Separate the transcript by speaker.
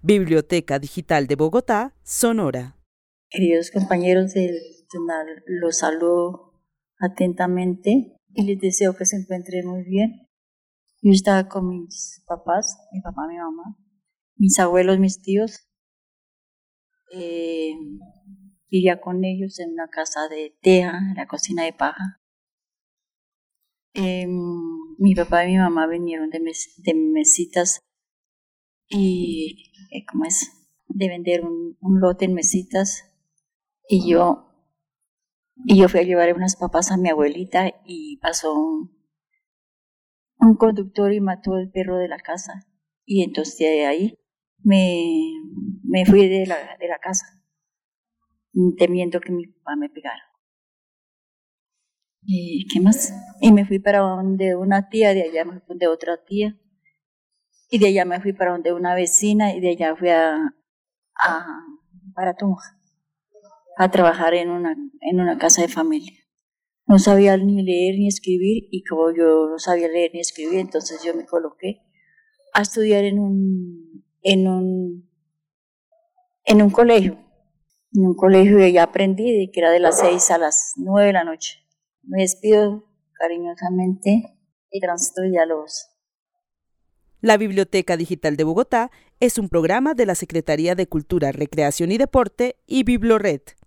Speaker 1: Biblioteca Digital de Bogotá, Sonora.
Speaker 2: Queridos compañeros del Tribunal, los saludo atentamente y les deseo que se encuentren muy bien. Yo estaba con mis papás, mi papá, mi mamá, mis abuelos, mis tíos. Vivía con ellos en una casa de teja, en la cocina de paja. Mi papá y mi mamá vinieron de mesitas y, de vender un lote en mesitas. Y yo fui a llevar unas papas a mi abuelita y pasó un conductor y mató el perro de la casa. Y entonces de ahí me fui de la casa, temiendo que mi papá me pegara. ¿Y qué más? Y me fui para donde una tía, de allá me fui donde otra tía, y de allá me fui para donde una vecina, y de allá fui para Tunja, a trabajar en una casa de familia. No sabía ni leer ni escribir, y como yo no sabía leer ni escribir, entonces yo me coloqué a estudiar en un colegio. En un colegio, y allá aprendí de que era de las 6 a las 9 de la noche. Me despido cariñosamente y transito diálogos.
Speaker 1: La Biblioteca Digital de Bogotá es un programa de la Secretaría de Cultura, Recreación y Deporte y Biblored.